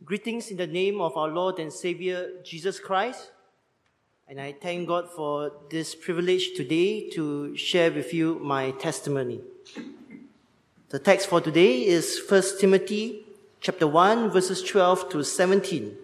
Greetings in the name of our Lord and Savior, Jesus Christ. And I thank God for this privilege today to share with you my testimony. The text for today is 1 Timothy chapter 1, verses 12 to 17.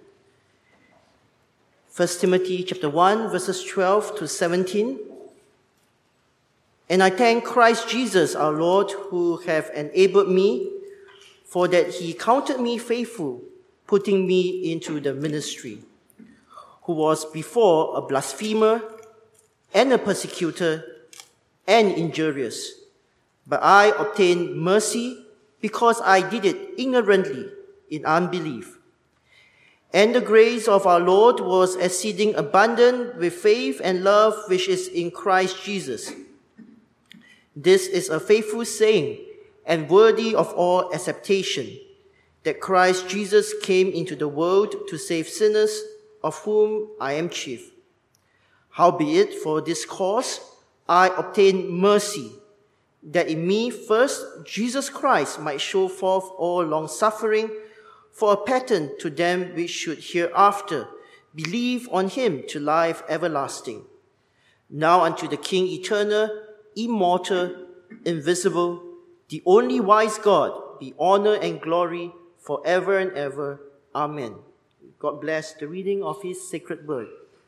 1 Timothy chapter 1, verses 12 to 17. And I thank Christ Jesus our Lord, who have enabled me, for that he counted me faithful, putting me into the ministry, who was before a blasphemer and a persecutor and injurious. But I obtained mercy because I did it ignorantly in unbelief. And the grace of our Lord was exceeding abundant with faith and love which is in Christ Jesus. This is a faithful saying and worthy of all acceptation, that Christ Jesus came into the world to save sinners, of whom I am chief. Howbeit, for this cause I obtained mercy, that in me first Jesus Christ might show forth all long-suffering, for a pattern to them which should hereafter believe on him to life everlasting. Now unto the King eternal, immortal, invisible, the only wise God, be honor and glory forever and ever. Amen. God bless the reading of his sacred word.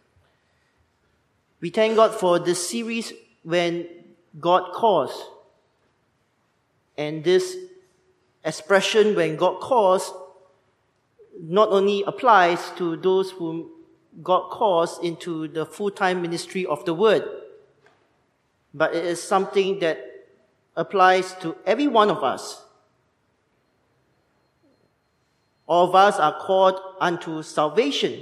We thank God for this series, When God Calls. And this expression, when God calls, not only applies to those whom God calls into the full-time ministry of the word, but it is something that applies to every one of us. All of us are called unto salvation.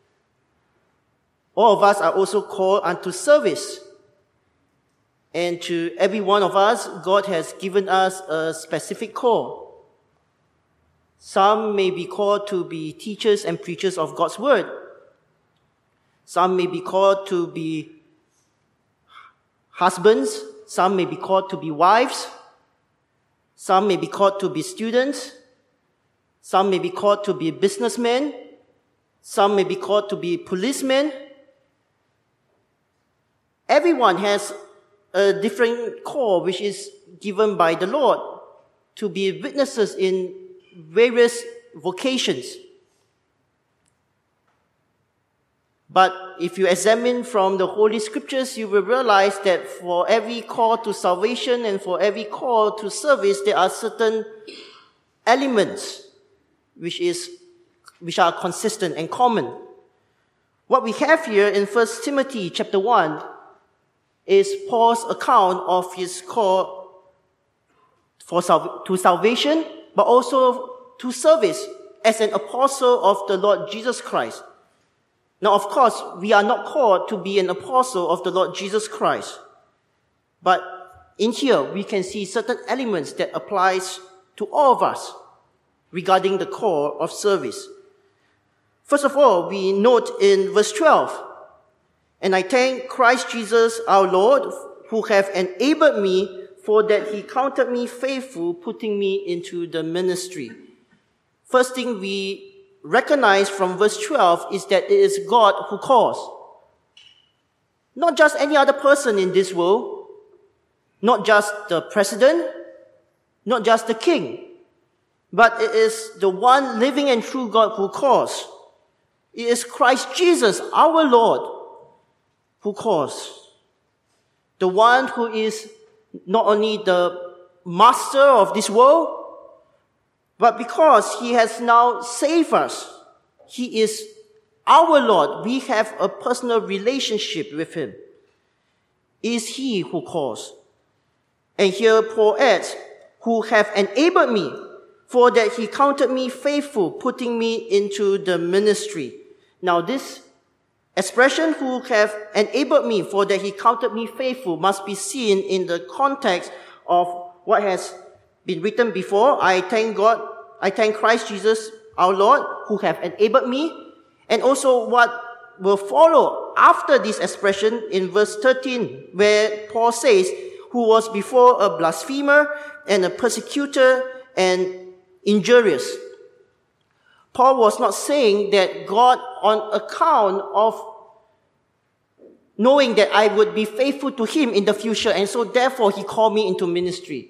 All of us are also called unto service. And to every one of us, God has given us a specific call. Some may be called to be teachers and preachers of God's word. Some may be called to be husbands. Some may be called to be wives. Some may be called to be students. Some may be called to be businessmen. Some may be called to be policemen. Everyone has a different call which is given by the Lord to be witnesses in various vocations. But if you examine from the Holy Scriptures, you will realize that for every call to salvation and for every call to service, there are certain elements which are consistent and common. What we have here in 1 Timothy chapter 1 is Paul's account of his call to salvation, but also to service as an apostle of the Lord Jesus Christ. Now, of course, we are not called to be an apostle of the Lord Jesus Christ. But in here, we can see certain elements that applies to all of us regarding the call of service. First of all, we note in verse 12, and I thank Christ Jesus our Lord, who have enabled me, for that he counted me faithful, putting me into the ministry. First thing we recognize from verse 12 is that it is God who calls. Not just any other person in this world, not just the president, not just the king, but it is the one living and true God who calls. It is Christ Jesus, our Lord, who calls. The one who is not only the master of this world, but because he has now saved us, he is our Lord. We have a personal relationship with him. It is he who calls. And here Paul adds, who have enabled me, for that he counted me faithful, putting me into the ministry. Now this expression, who have enabled me, for that he counted me faithful, must be seen in the context of what has been written before. I thank God, I thank Christ Jesus our Lord, who have enabled me, and also what will follow after this expression in verse 13, where Paul says, who was before a blasphemer and a persecutor and injurious. Paul was not saying that God, on account of knowing that I would be faithful to him in the future, and so therefore he called me into ministry.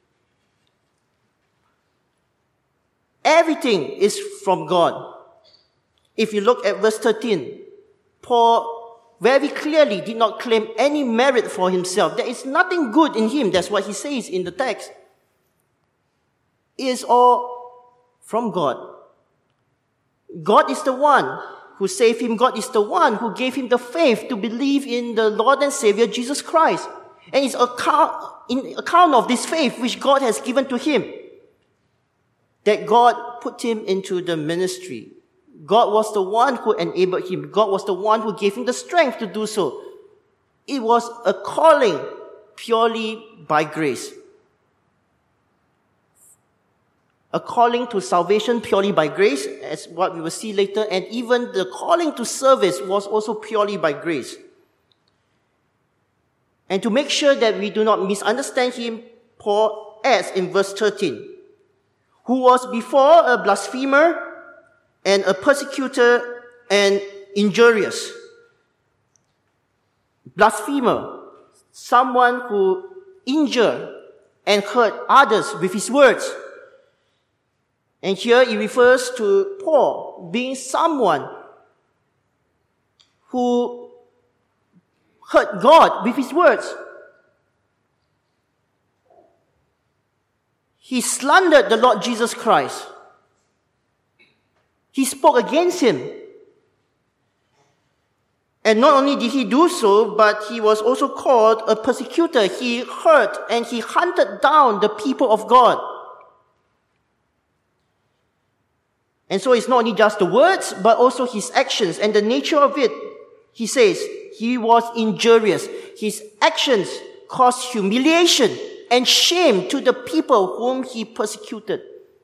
Everything is from God. If you look at verse 13, Paul very clearly did not claim any merit for himself. There is nothing good in him. That's what he says in the text. It is all from God. God is the one who saved him. God is the one who gave him the faith to believe in the Lord and Savior Jesus Christ. And it's in account of this faith which God has given to him that God put him into the ministry. God was the one who enabled him. God was the one who gave him the strength to do so. It was a calling purely by grace. A calling to salvation purely by grace, as what we will see later, and even the calling to service was also purely by grace. And to make sure that we do not misunderstand him, Paul adds in verse 13, who was before a blasphemer and a persecutor and injurious. Blasphemer, someone who injured and hurt others with his words. And here it refers to Paul being someone who hurt God with his words. He slandered the Lord Jesus Christ. He spoke against him. And not only did he do so, but he was also called a persecutor. He hurt and he hunted down the people of God. And so it's not only just the words, but also his actions. And the nature of it, he says, he was injurious. His actions caused humiliation and shame to the people whom he persecuted.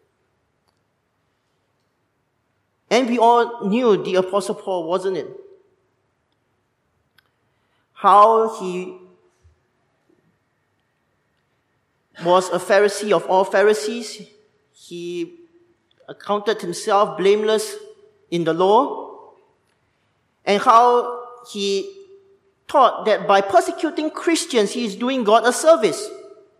And we all knew the Apostle Paul, wasn't it? How he was a Pharisee of all Pharisees. He accounted himself blameless in the law. And how he taught that by persecuting Christians, he is doing God a service.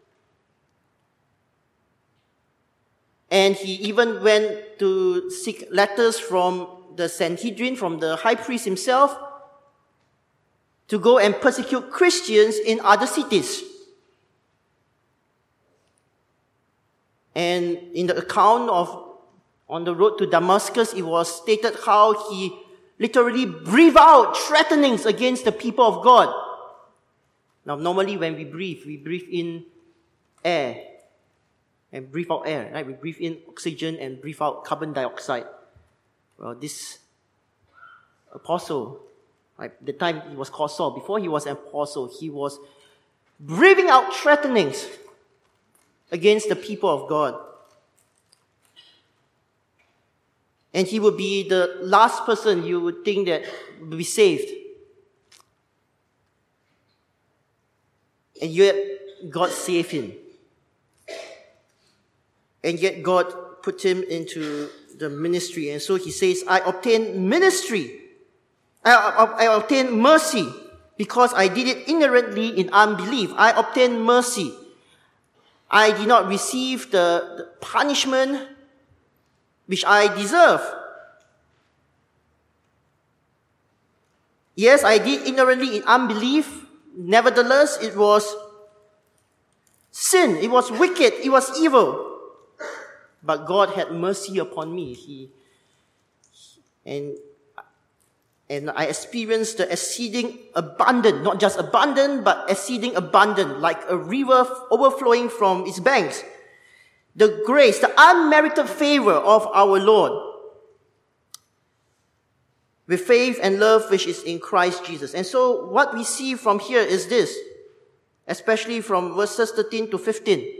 And he even went to seek letters from the Sanhedrin, from the high priest himself, to go and persecute Christians in other cities. And in the account of on the road to Damascus, it was stated how he literally breathed out threatenings against the people of God. Now, normally when we breathe in air and breathe out air, right? We breathe in oxygen and breathe out carbon dioxide. Well, this apostle, right, the time he was called Saul, before he was an apostle, he was breathing out threatenings against the people of God. And he would be the last person you would think that would be saved. And yet, God saved him. And yet, God put him into the ministry. And so he says, I obtained ministry. I obtained mercy because I did it ignorantly in unbelief. I obtained mercy. I did not receive the punishment which I deserve. Yes, I did ignorantly in unbelief. Nevertheless, it was sin. It was wicked. It was evil. But God had mercy upon me. And I experienced the exceeding abundant, not just abundant, but exceeding abundant, like a river overflowing from its banks. The grace, the unmerited favor of our Lord, with faith and love which is in Christ Jesus. And so what we see from here is this, especially from verses 13 to 15,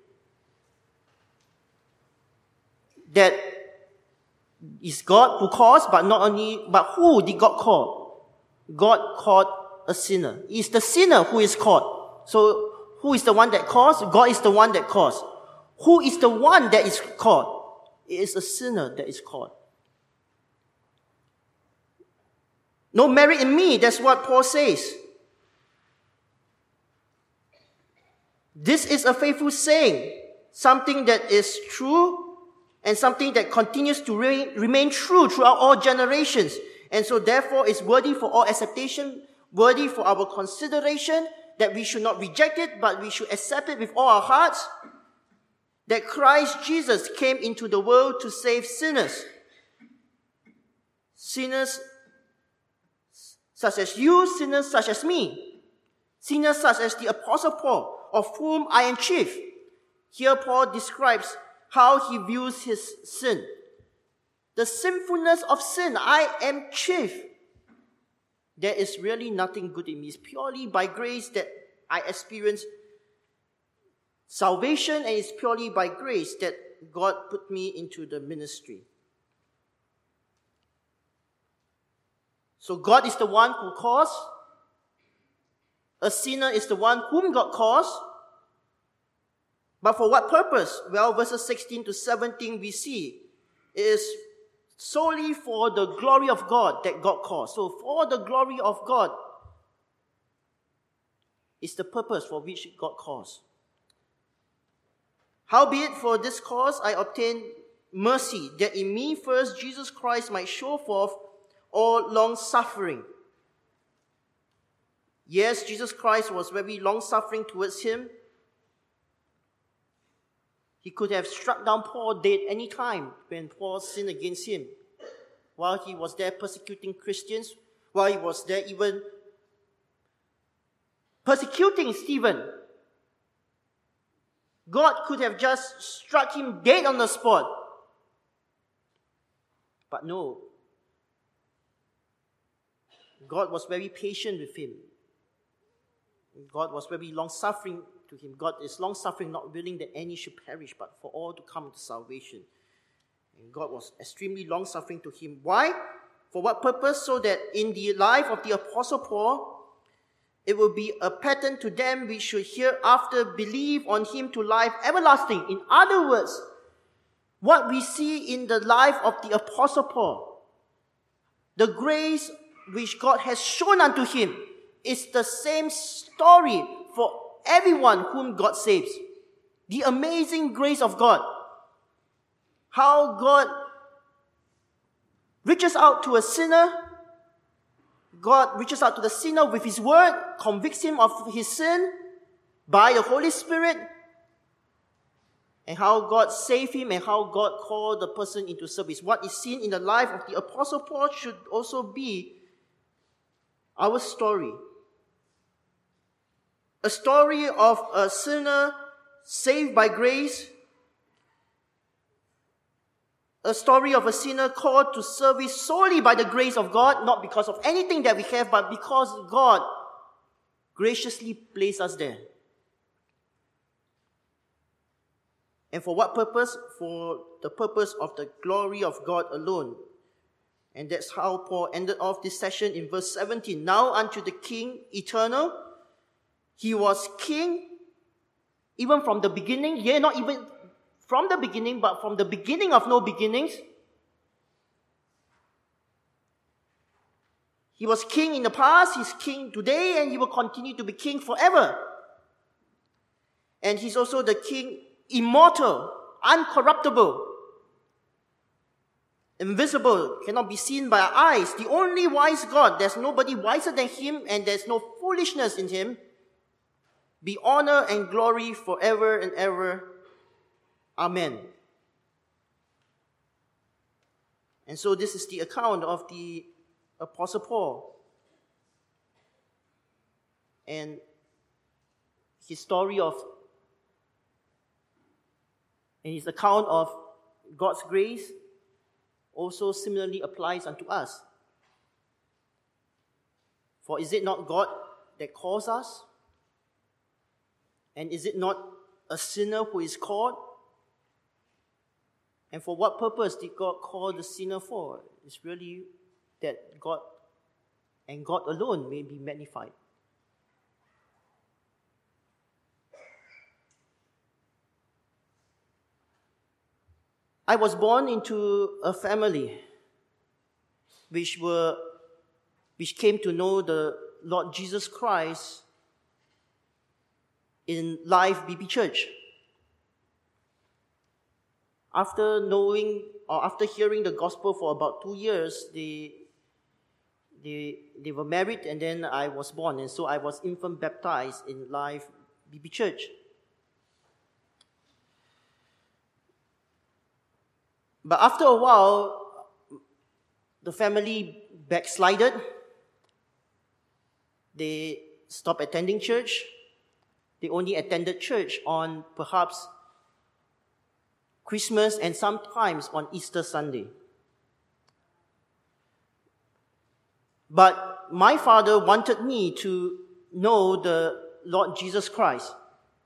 that it's God who calls, but who did God call? God called a sinner. It's the sinner who is called. So who is the one that calls? God is the one that calls. Who is the one that is called? It is a sinner that is called. No merit in me. That's what Paul says. This is a faithful saying, something that is true and something that continues to remain true throughout all generations. And so therefore is worthy for all acceptation, worthy for our consideration, that we should not reject it, but we should accept it with all our hearts, that Christ Jesus came into the world to save sinners. Sinners such as you, sinners such as me, sinners such as the Apostle Paul, of whom I am chief. Here Paul describes how he views his sin. The sinfulness of sin, I am chief. There is really nothing good in me. It's purely by grace that I experience salvation, and it's purely by grace that God put me into the ministry. So God is the one who calls. A sinner is the one whom God calls. But for what purpose? Well, verses 16 to 17 we see it is solely for the glory of God that God calls. So for the glory of God is the purpose for which God calls. Howbeit for this cause I obtained mercy, that in me first Jesus Christ might show forth all long-suffering. Yes, Jesus Christ was very long-suffering towards him. He could have struck down Paul dead any time when Paul sinned against him. While he was there persecuting Christians, while he was there even persecuting Stephen, God could have just struck him dead on the spot. But no. God was very patient with him. God was very long-suffering to him. God is long-suffering, not willing that any should perish, but for all to come to salvation. And God was extremely long-suffering to him. Why? For what purpose? So that in the life of the Apostle Paul, it will be a pattern to them which should hereafter believe on him to life everlasting. In other words, what we see in the life of the Apostle Paul, the grace which God has shown unto him, is the same story for everyone whom God saves. The amazing grace of God. How God reaches out to a sinner. God reaches out to the sinner with his word, convicts him of his sin by the Holy Spirit, and how God saved him and how God called the person into service. What is seen in the life of the Apostle Paul should also be our story. A story of a sinner saved by grace. A story of a sinner called to service solely by the grace of God, not because of anything that we have, but because God graciously placed us there. And for what purpose? For the purpose of the glory of God alone. And that's how Paul ended off this session in verse 17. Now unto the King eternal. He was king even from the beginning. Yeah, not even from the beginning, but from the beginning of no beginnings. He was king in the past, he's king today, and he will continue to be king forever. And he's also the king immortal, uncorruptible, invisible, cannot be seen by our eyes. The only wise God. There's nobody wiser than him, and there's no foolishness in him. Be honor and glory forever and ever. Amen. And so this is the account of the Apostle Paul and his story of, and his account of God's grace also similarly applies unto us. For is it not God that calls us? And is it not a sinner who is called? And for what purpose did God call the sinner for? It's really that God and God alone may be magnified. I was born into a family which were which came to know the Lord Jesus Christ in Life BB Church. After hearing the gospel for about 2 years, they were married, and then I was born, and so I was infant baptized in Life BB Church. But after a while, the family backslided. They stopped attending church. They only attended church on perhaps Christmas and sometimes on Easter Sunday. But my father wanted me to know the Lord Jesus Christ.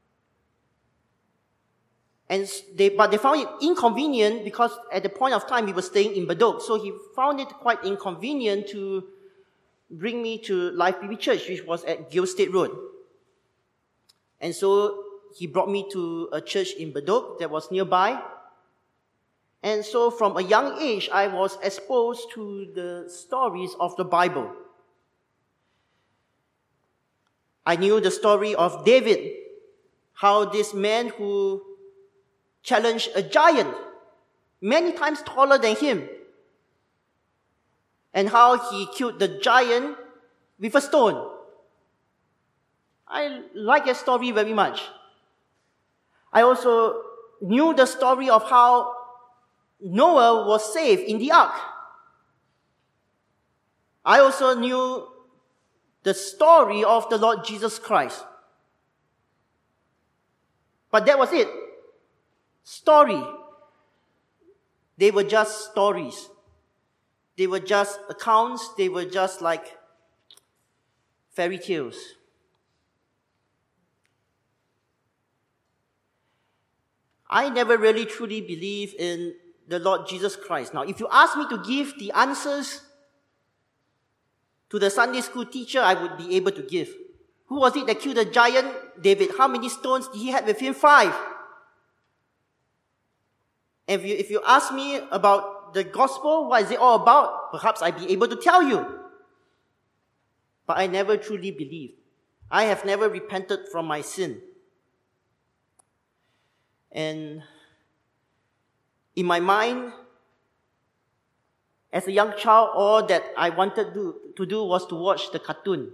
But they found it inconvenient because at the point of time we were staying in Bedok. So he found it quite inconvenient to bring me to Life BB Church, which was at Gilstead Road. And so he brought me to a church in Bedok that was nearby. And so from a young age, I was exposed to the stories of the Bible. I knew the story of David, how this man who challenged a giant many times taller than him, and how he killed the giant with a stone. I like that story very much. I also knew the story of how Noah was saved in the ark. I also knew the story of the Lord Jesus Christ. But that was it. Story. They were just stories. They were just accounts. They were just like fairy tales. I never really truly believed in the Lord Jesus Christ. Now, if you ask me to give the answers to the Sunday school teacher, I would be able to give. Who was it that killed the giant? David. How many stones did he have with him? 5. And if you ask me about the gospel, what is it all about? Perhaps I'd be able to tell you. But I never truly believed. I have never repented from my sin. And in my mind, as a young child, all that I wanted to do was to watch the cartoon.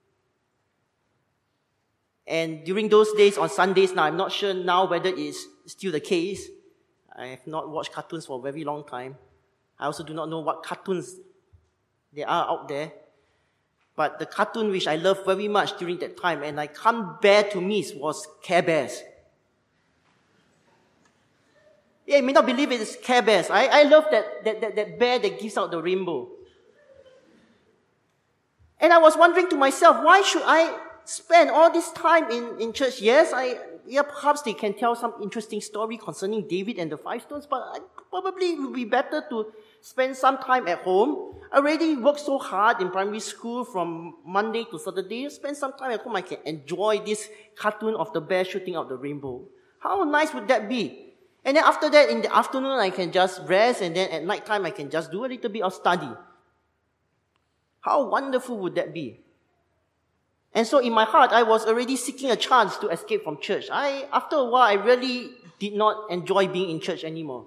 And during those days, on Sundays, now I'm not sure now whether it's still the case. I have not watched cartoons for a very long time. I also do not know what cartoons there are out there. But the cartoon which I loved very much during that time, and I can't bear to miss, was Care Bears. Yeah, you may not believe it is Care Bears. I love that bear that gives out the rainbow. And I was wondering to myself, why should I spend all this time in church? Yes, perhaps they can tell some interesting story concerning David and the 5 stones, but probably it would be better to spend some time at home. I already worked so hard in primary school from Monday to Saturday. Spend some time at home, I can enjoy this cartoon of the bear shooting out the rainbow. How nice would that be? And then after that, in the afternoon, I can just rest, and then at night time, I can just do a little bit of study. How wonderful would that be? And so in my heart, I was already seeking a chance to escape from church. After a while, I really did not enjoy being in church anymore.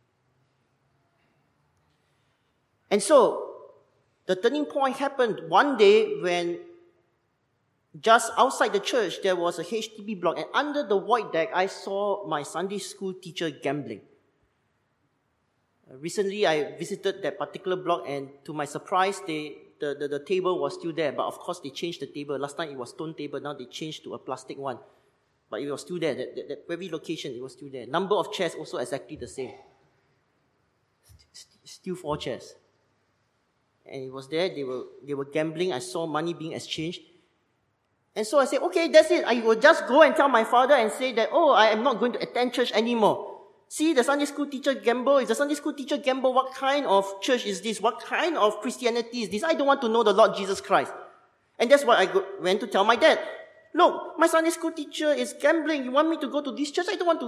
And so, the turning point happened one day when just outside the church, there was a HDB block, and under the void deck, I saw my Sunday school teacher gambling. Recently, I visited that particular block, and to my surprise, the table was still there, but of course, they changed the table. Last time, it was stone table, now they changed to a plastic one. But it was still there, that very location, it was still there. Number of chairs also exactly the same. Still 4 chairs. And it was there, they were gambling, I saw money being exchanged. And so I said, okay, that's it. I will just go and tell my father and say that, I am not going to attend church anymore. See, the Sunday school teacher gamble. If the Sunday school teacher gamble, what kind of church is this? What kind of Christianity is this? I don't want to know the Lord Jesus Christ. And that's what I went to tell my dad. Look, my Sunday school teacher is gambling. You want me to go to this church? I don't want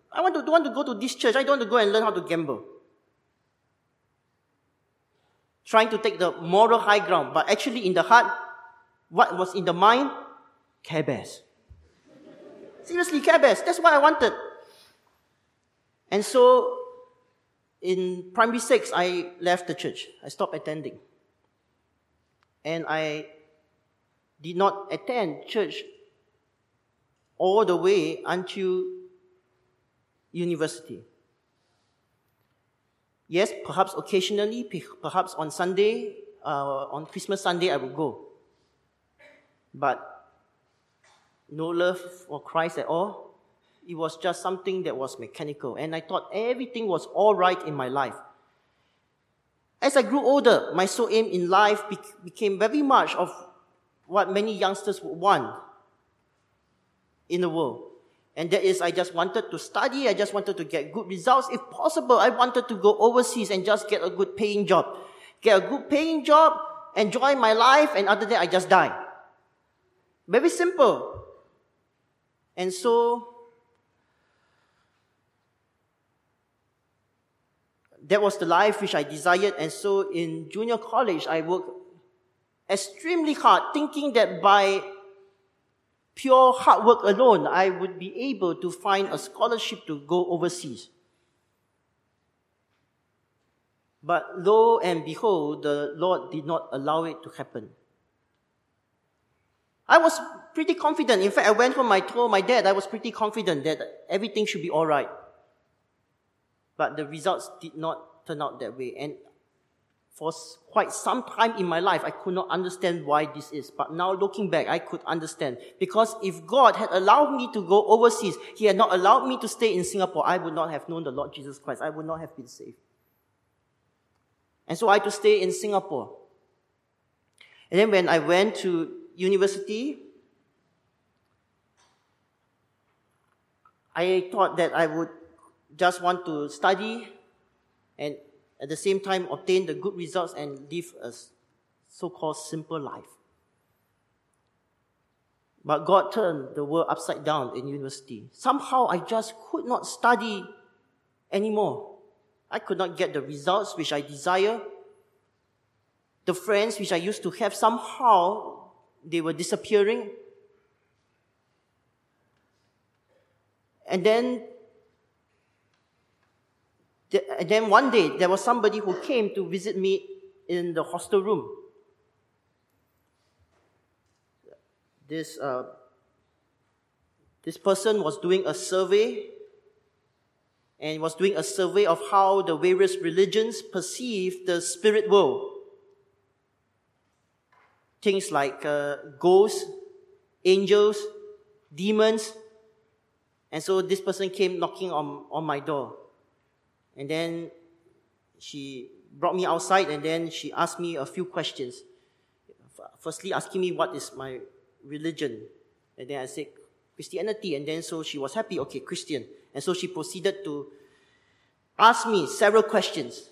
to go to this church. I don't want to go and learn how to gamble. trying to take the moral high ground. But actually in the heart, what was in the mind? Care Bears. Seriously, Care Bears. That's what I wanted. And so, in primary 6, I left the church. I stopped attending. And I did not attend church all the way until university. Yes, perhaps occasionally, perhaps on Sunday, on Christmas Sunday, I would go. But no love for Christ at all. It was just something that was mechanical. And I thought everything was all right in my life. As I grew older, my sole aim in life became very much of what many youngsters would want in the world. And that is, I just wanted to study, I just wanted to get good results. If possible, I wanted to go overseas and just get a good paying job. Get a good paying job, enjoy my life, and after that, I just die. Very simple. And so, that was the life which I desired. And so in junior college, I worked extremely hard, thinking that by pure hard work alone, I would be able to find a scholarship to go overseas. But lo and behold, the Lord did not allow it to happen. I was pretty confident. In fact, I went home, I told my dad I was pretty confident that everything should be all right. But the results did not turn out that way. And for quite some time in my life, I could not understand why this is. But now looking back, I could understand. Because if God had allowed me to go overseas, He had not allowed me to stay in Singapore, I would not have known the Lord Jesus Christ. I would not have been saved. And so I had to stay in Singapore. And then when I went to university, I thought that I would just want to study and at the same time obtain the good results and live a so-called simple life. But God turned the world upside down in university. Somehow I just could not study anymore. I could not get the results which I desire. The friends which I used to have, somehow they were disappearing. And then one day, there was somebody who came to visit me in the hostel room. This person was doing a survey, and was doing a survey of how the various religions perceive the spirit world. Things like ghosts, angels, demons. And so this person came knocking on my door. And then she brought me outside, and then she asked me a few questions. Firstly, asking me what is my religion. And then I said, Christianity. And then so she was happy, okay, Christian. And so she proceeded to ask me several questions.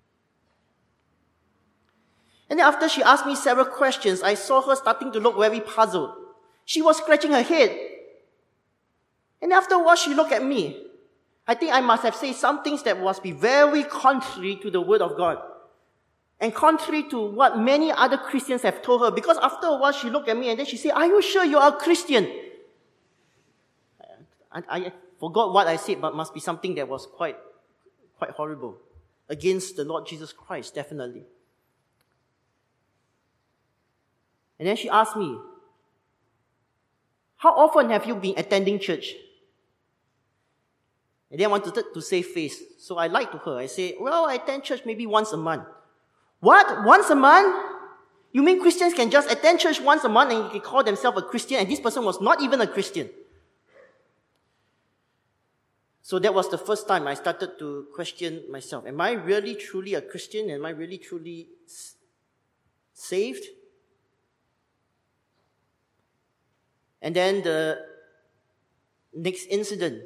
And then after she asked me several questions, I saw her starting to look very puzzled. She was scratching her head. And after a while, she looked at me. I think I must have said some things that must be very contrary to the Word of God. And contrary to what many other Christians have told her. Because after a while, she looked at me and then she said, "Are you sure you are a Christian?" I forgot what I said, but must be something that was quite horrible. Against the Lord Jesus Christ, definitely. And then she asked me, "How often have you been attending church?" And then I wanted to save face. So I lied to her. I said, "Well, I attend church maybe once a month." "What? Once a month? You mean Christians can just attend church once a month and they call themselves a Christian?" And this person was not even a Christian. So that was the first time I started to question myself. Am I really truly a Christian? Am I really truly saved? And then the next incident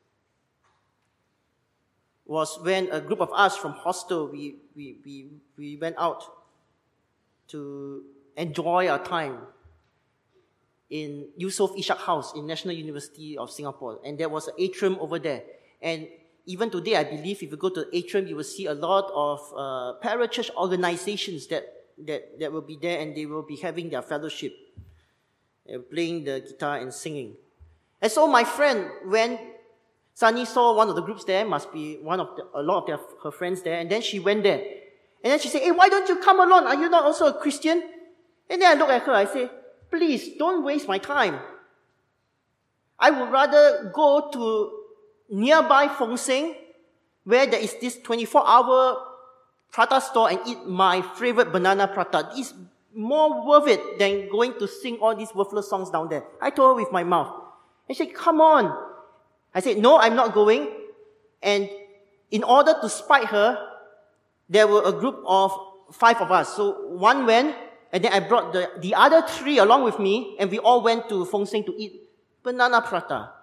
was when a group of us from hostel, we went out to enjoy our time in Yusof Ishak House in National University of Singapore. And there was an atrium over there. And even today, I believe if you go to the atrium, you will see a lot of parachurch organizations that will be there, and they will be having their fellowship, playing the guitar and singing. And so my friend, when Sunny saw one of the groups there, must be a lot of her friends there, and then she went there. And then she said, "Hey, why don't you come along? Are you not also a Christian?" And then I look at her, I say, "Please, don't waste my time. I would rather go to nearby Feng Seng, where there is this 24-hour prata store, and eat my favorite banana prata. It's more worth it than going to sing all these worthless songs down there." I told her with my mouth. And she said, "Come on." I said, "No, I'm not going." And in order to spite her, there were a group of 5 of us. So one went, and then I brought the other 3 along with me, and we all went to Feng Seng to eat banana prata.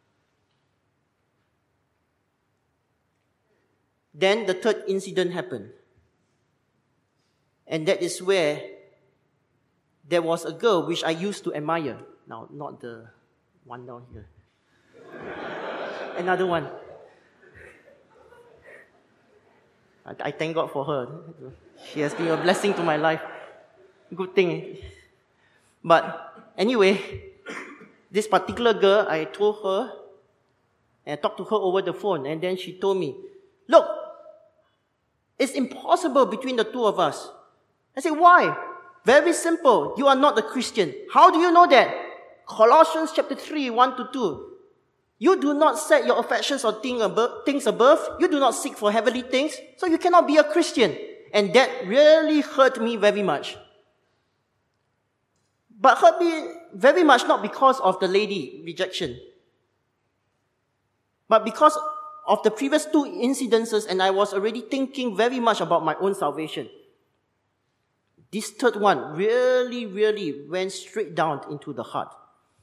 Then the third incident happened. And that is where there was a girl which I used to admire. Now, not the one down here. Another one. I thank God for her. She has been a blessing to my life. Good thing. But anyway, this particular girl, I told her, and I talked to her over the phone, and then she told me, "Look, it's impossible between the two of us." I said, "Why?" "Very simple. You are not a Christian." "How do you know that?" Colossians chapter 3, 1 to 2. "You do not set your affections on things above. You do not seek for heavenly things. So you cannot be a Christian." And that really hurt me very much. But hurt me very much not because of the lady rejection, but because of the previous 2 incidences, and I was already thinking very much about my own salvation. This third one really, really went straight down into the heart.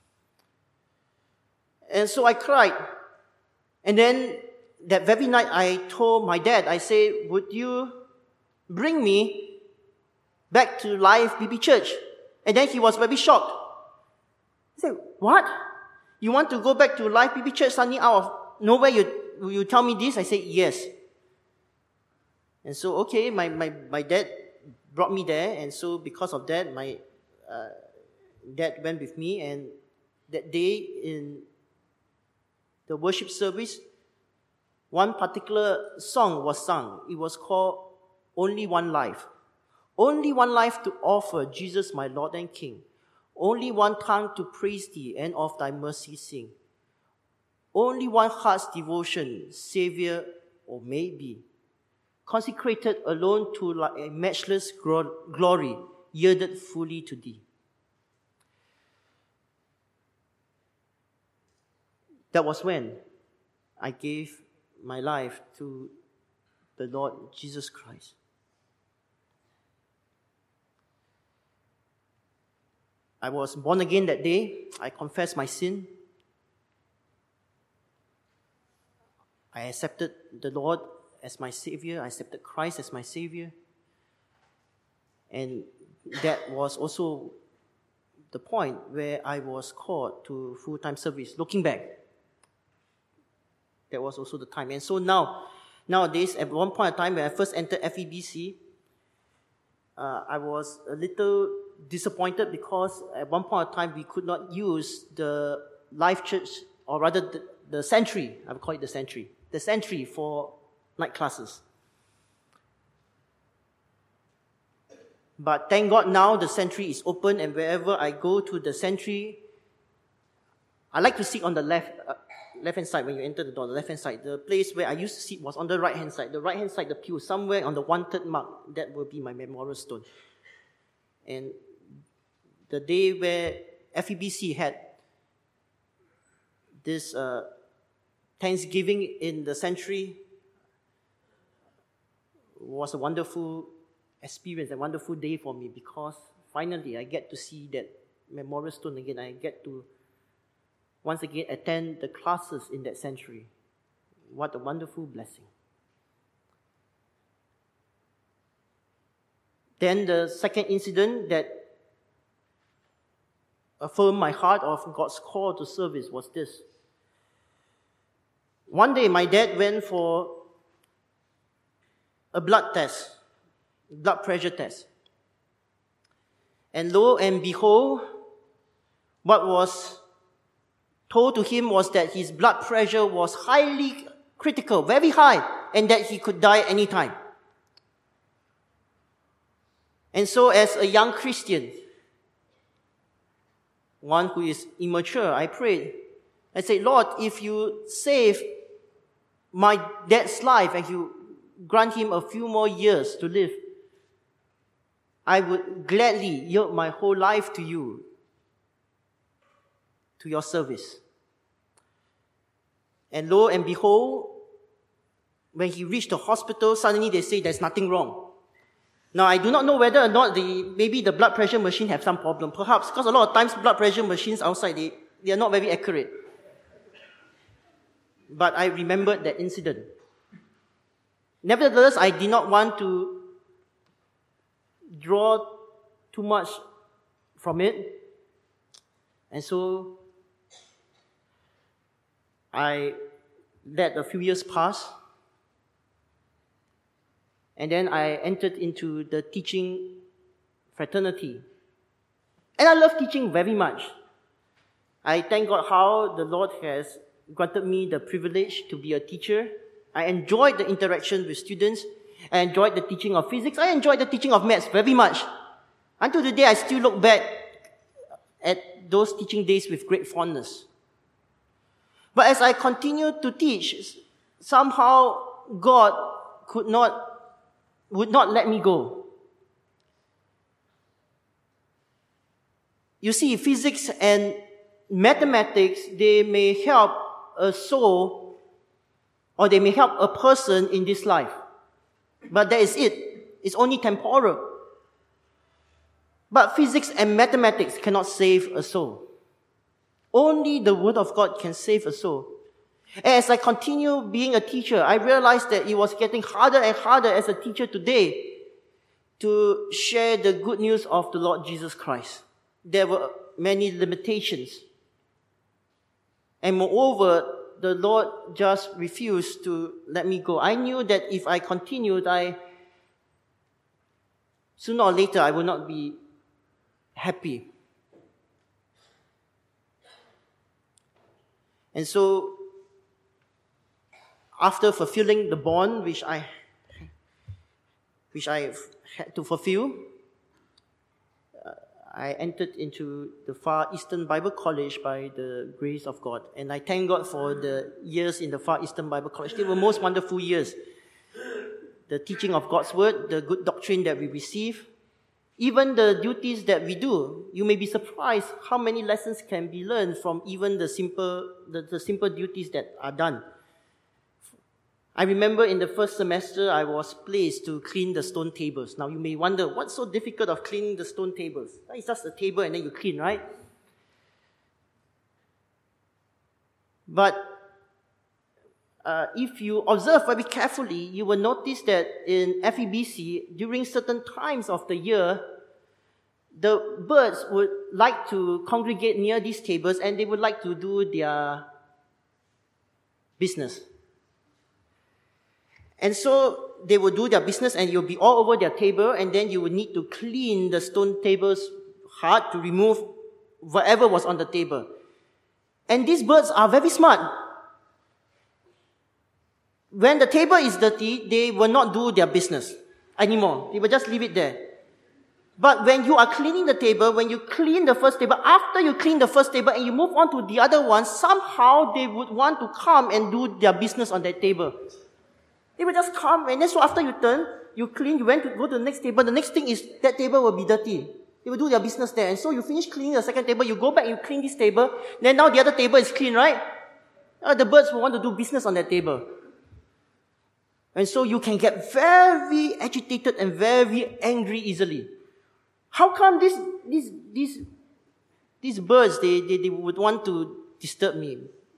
And so I cried. And then that very night I told my dad, I said, "Would you bring me back to Life BB Church?" And then he was very shocked. He said, "What? You want to go back to Life BB Church suddenly out of nowhere? You tell me this?" I said, "Yes." And so, okay, my dad brought me there. And so because of that, my dad went with me. And that day in the worship service, one particular song was sung. It was called "Only One Life." Only one life to offer, Jesus my Lord and King. Only one tongue to praise thee and of thy mercy sing. Only one heart's devotion, Savior, or maybe. Consecrated alone to a matchless glory, yielded fully to thee. That was when I gave my life to the Lord Jesus Christ. I was born again that day. I confessed my sin. I accepted the Lord as my Savior. I accepted Christ as my Savior. And that was also the point where I was called to full-time service. Looking back, that was also the time. And so nowadays, at one point in time when I first entered FEBC, I was a little disappointed because at one point in time we could not use the Life Church, or rather the sanctuary, I would call it the sanctuary for night classes. But thank God now the sanctuary is open, and wherever I go to the sanctuary, I like to sit on the left-hand side when you enter the door, the left-hand side. The place where I used to sit was on the right-hand side. The right-hand side, the pew, somewhere on the 1/3 mark, that will be my memorial stone. And the day where FEBC had this Thanksgiving in the sanctuary was a wonderful experience, a wonderful day for me, because finally I get to see that memorial stone again. I get to once again attend the classes in that sanctuary. What a wonderful blessing. Then the second incident that affirmed my heart of God's call to service was this. One day, my dad went for a blood pressure test. And lo and behold, what was told to him was that his blood pressure was highly critical, very high, and that he could die anytime. And so as a young Christian, one who is immature, I prayed. I said, Lord, if you save my dad's life and you grant him a few more years to live, I would gladly yield my whole life to you, to your service. And lo and behold, when he reached the hospital, suddenly they say there's nothing wrong. Now, I do not know whether or not maybe the blood pressure machine have some problem. Perhaps, because a lot of times blood pressure machines outside, they are not very accurate. But I remembered that incident. Nevertheless, I did not want to draw too much from it. And so, I let a few years pass. And then I entered into the teaching fraternity. And I love teaching very much. I thank God how the Lord has granted me the privilege to be a teacher. I enjoyed the interaction with students. I enjoyed the teaching of physics. I enjoyed the teaching of maths very much. Until today, I still look back at those teaching days with great fondness. But as I continued to teach, somehow God would not let me go. You see, physics and mathematics, they may help a soul or they may help a person in this life. But that is it. It's only temporal. But physics and mathematics cannot save a soul. Only the Word of God can save a soul. As I continue being a teacher, I realized that it was getting harder and harder as a teacher today to share the good news of the Lord Jesus Christ. There were many limitations. And moreover, the Lord just refused to let me go. I knew that if I continued, sooner or later, I would not be happy. And so, after fulfilling the bond which I had to fulfill, I entered into the Far Eastern Bible College by the grace of God. And I thank God for the years in the Far Eastern Bible College. They were most wonderful years. The teaching of God's Word, the good doctrine that we receive, even the duties that we do. You may be surprised how many lessons can be learned from even the simple duties that are done. I remember in the first semester, I was placed to clean the stone tables. Now, you may wonder, what's so difficult of cleaning the stone tables? It's just a table and then you clean, right? But if you observe very carefully, you will notice that in FEBC, during certain times of the year, the birds would like to congregate near these tables and they would like to do their business. And so they will do their business and you'll be all over their table, and then you will need to clean the stone tables hard to remove whatever was on the table. And these birds are very smart. When the table is dirty, they will not do their business anymore. They will just leave it there. But when you are cleaning the table, when you clean the first table, after you clean the first table and you move on to the other one, somehow they would want to come and do their business on that table. They will just come, and then so after you turn, you clean, you went to go to the next table. The next thing is that table will be dirty. They will do their business there. And so you finish cleaning the second table, you go back and you clean this table. Then now the other table is clean, right? The birds will want to do business on that table. And so you can get very agitated and very angry easily. How come these birds, they would want to disturb me?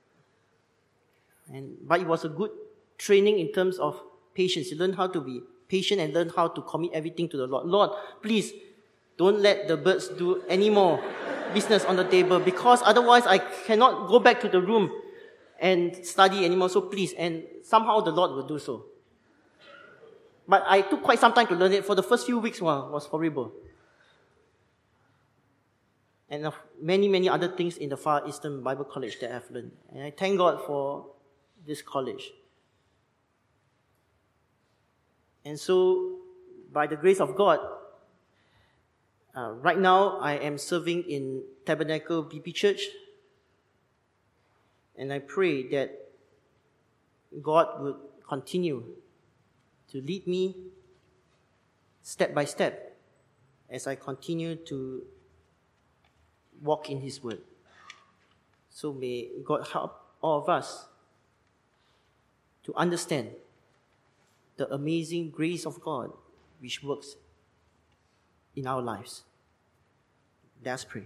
But it was a good training in terms of patience. You learn how to be patient and learn how to commit everything to the Lord. Lord, please don't let the birds do any more business on the table, because otherwise I cannot go back to the room and study anymore, so please. And somehow the Lord will do so. But I took quite some time to learn it. For the first few weeks, was horrible. And of many, many other things in the Far Eastern Bible College that I've learned. And I thank God for this college. And so, by the grace of God, right now I am serving in Tabernacle BP Church. And I pray that God will continue to lead me step by step as I continue to walk in His Word. So may God help all of us to understand the amazing grace of God which works in our lives. Let's pray.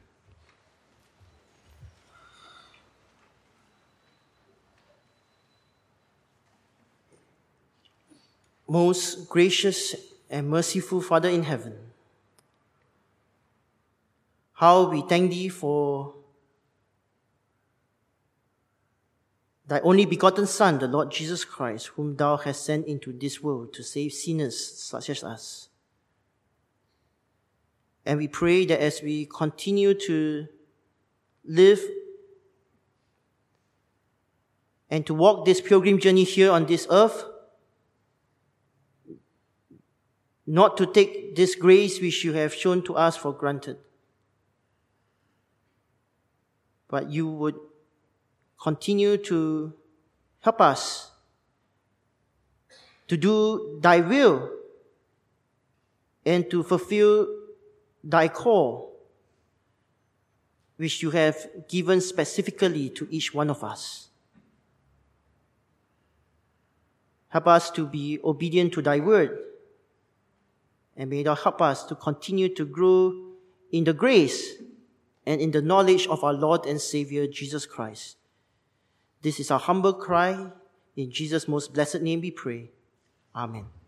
Most gracious and merciful Father in heaven, how we thank Thee for Thy only begotten Son, the Lord Jesus Christ, whom Thou hast sent into this world to save sinners such as us. And we pray that as we continue to live and to walk this pilgrim journey here on this earth, not to take this grace which You have shown to us for granted, but You would continue to help us to do Thy will and to fulfill Thy call, which You have given specifically to each one of us. Help us to be obedient to Thy word, and may Thou help us to continue to grow in the grace and in the knowledge of our Lord and Savior, Jesus Christ. This is our humble cry. In Jesus' most blessed name we pray. Amen.